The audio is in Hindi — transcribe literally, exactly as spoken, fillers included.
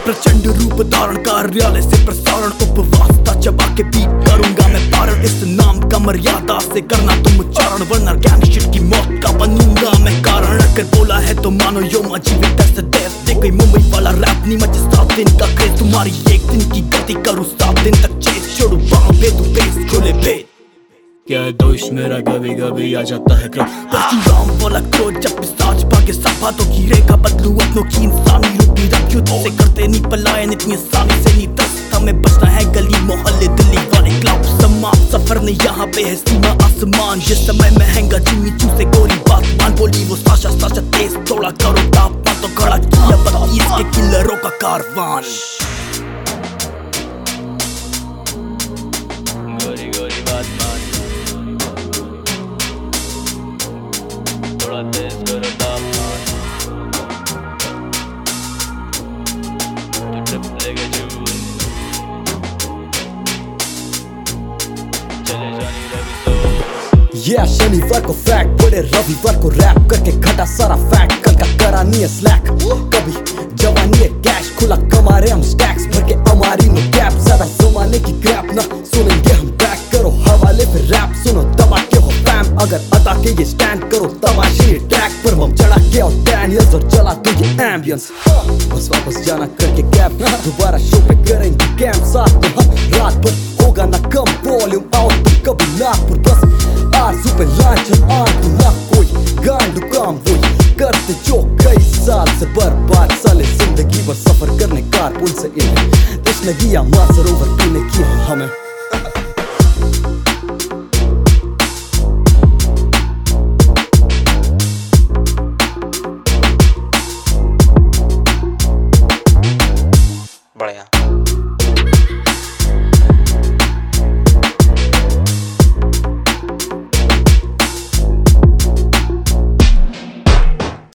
प्रचंड रूप धारण कार्यालय से प्रसारण उपवासता चबा के बीट करूंगा मैं पारण। इस नाम का मर्यादा से करना तुम उच्चारण, वरना गैंग शिट की मौत का बनूंगा मैं कारण। अगर बोला है तो मानो यो जीवित ऐसे देश दे गई मुंबई वाला रैप नहीं मचे सात दिन का क्रेज। तुम्हारी एक दिन की गति करूँ सात दिन तक चेस, छोड़ू बाहों भेदू बेस खोले भेद। क्या दोष मेरा कभी कभी आ जाता है क्रम, परशुराम वाला क्रोध जब पिशाच भागे सफा तो की रेखा बदलू अपनों की इंसानी रूप निरख युद्ध से करते नहीं पलायन इतनी आसानी से नहीं दस्त। हमें बचना है गली मोहल्ले दिल्ली वाले क्लब समाप्त सफर नहीं यहाँ पे है सीमा आसमान। जिस समय महंगा चुनी चू से गोरी बात मान बोली वो साशा साशा तेज थोड़ा करो तापमान तो खड़ा किया बत्तीस के किलरों का कारवान। गोरी गोरी बात मान थोड़ा तेज करो तापमान, तो ट्रिप लेके चून चले जानी रवि तो। Yeah, शनिवार को फैक्ट बड़े रविवार को रैप करके घटा सारा फैक्ट। कल का करा नहीं है स्लैक, कभी जवानी है कैश खुला कमा रहे हम स्टैक्स भर के हमारी नो कैप। ज्यादा जमाने की क्रैप ना सुनेंगे हम बैक, करो हवाले पे रैप सुनो दबा के हो फैम। अगर अदा के ये स्टैंड करो तमाशे ये ट्रैक पर हम चढ़ा के और डैनियल्स और चला दो ये एम्बियंस। बस वापस जाना करके कैप, दोबारा शो पे करेंगे कैंप साथ में हम रात भर। होगा ना कम वॉल्यूम आउटपुट कभी नागपुर, बस आरज़ू पे लांछन आन तू ना कोई गांडू काम वही करते जो कई साल से बर्बाद साले जिंदगी भर सफर करने कारपूल से इन्हें तश्नगी या माँ सरोवर पीने की हमें।